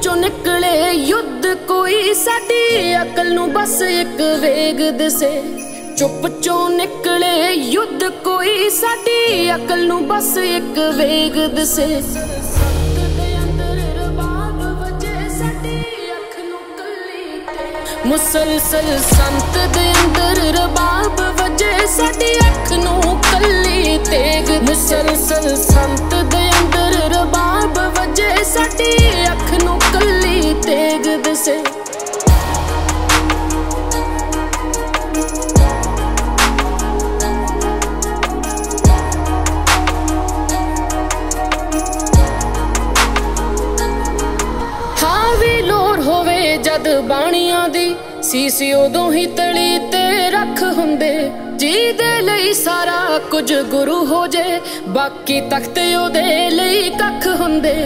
चों निकले युद्ध कोई साडी अकल नूं बस एक वेग दिसे। चुप चों निकले युद्ध कोई साडी अकल नूं बस एक वेग दिसे। मुसलसल संत दे अंदर रबाब वजे साडी अख नूं कल्ली तेग। मुसलसल संत दे अंदर रबाब वजे साडी अख नूं कल्ली तेग दिसे। जद बाणियां दी सीस उदों ही तली ते रख हुंदे। जी दे लई सारा कुछ गुरु हो जे बाकी तख्ते ओदे लई कख हुंदे।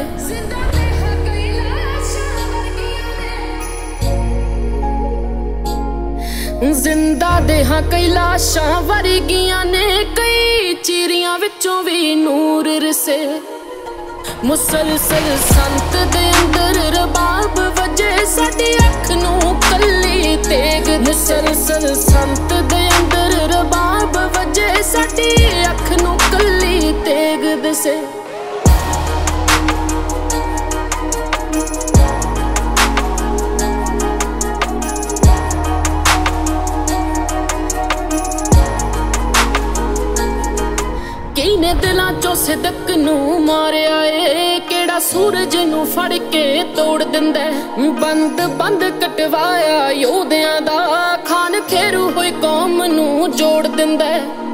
जिंदा देहां कई लाशां वर्गियां ने कई चीरियां विचों भी नूर रिसे। मुसलसल संत दे अंदर रबाब वजे साडी अख नूं कल्ली तेग। मुसलसल संत दे अंदर रबाब वजे साडी अख नूं कल्ली तेग दिसे। किने दिलां चों सिदक नूं मारिया ए केड़ा सूरज नूं फड़ के तोड़ दिंदा। बंद बंद कटवाया योधियां दा खान खेरू होई कौम नूं जोड़ दिंदा।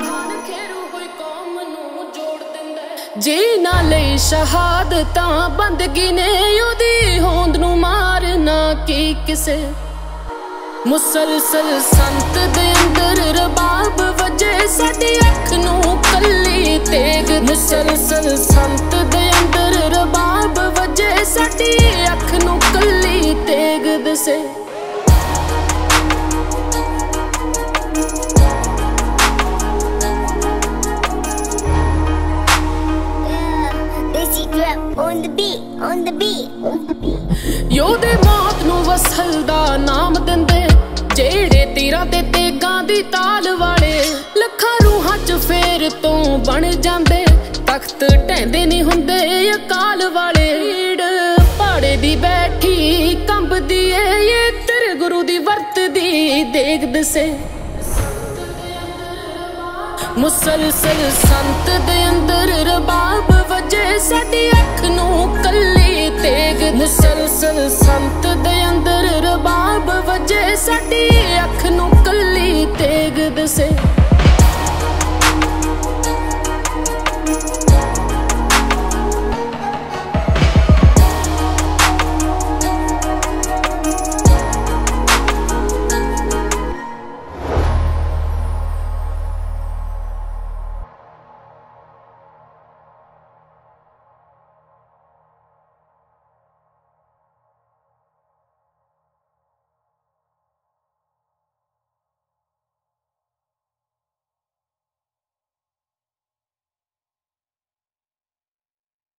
जी ना लई शहादतां बंदगी ने ओदी होंद नूं मारना की किसे। मुसलसल संत दे अंदर रबाब वजे साडी अख नूं कल्ली तेग। मुसलसल संत दे अंदर रबाब वजे साडी अख नूं कल्ली तेग दिसे। योधे मौत नूं वसल दा नाम दिंदे जेड़े तीरां ते तेगां दी ताल वाले। लखां रूहां च फेर तों बन जांदे तख्त ढैंदे नहीं हुंदे अकाल वाले। पहाड़े दी बैठी कंबदी ए तेरे गुरु दी वरतदी देग दिसे। मुसलसल संत दे अंदर रबाब वजे साडी अख नूं कल्ली तेग। मुसलसल संत दे अंदर रबाब वजे साडी अख नूं कल्ली तेग दिसे।